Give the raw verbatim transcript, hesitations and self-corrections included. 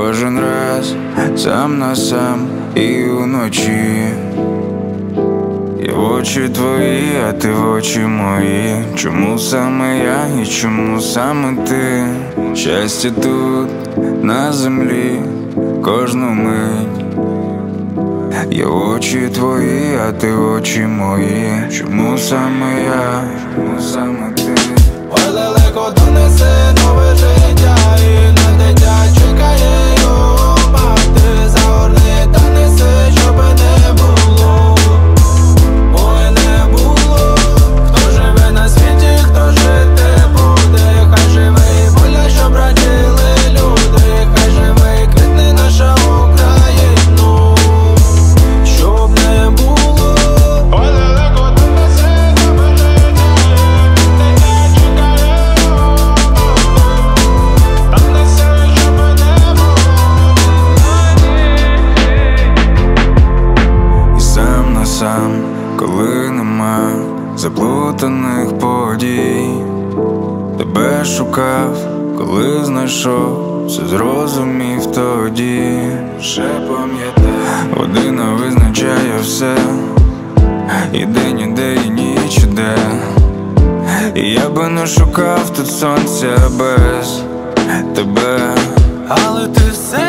кожен раз сам на сам і уночі. Я в очі твої, а ти в очі мої. Чому саме я і чому саме ти? Щастя тут, на землі, кожну мить. Я в очі твої, а ти в очі мої. Чому саме я, чому саме ти? Ой, далеко донесе нове життя, і на дитя чекає його мати. Загорни та неси, щоб не було, ой, не було. Хто живе на світі, хто жити буде? Хай живе і воля, щоб раділи люди. Хай живе і квітне наша Україна, щоб не було. Ой, далеко донесе нове життя, дитя чекає його мати. Та неси, щоб не було. І сам на сам, коли нема заплутаних подій. Тебе шукав, коли знайшов, все зрозумів тоді. Ще пам'ятаю, година визначає все, і день іде, і ніч іде. І я би не шукав тут сонця без тебе. Але ти все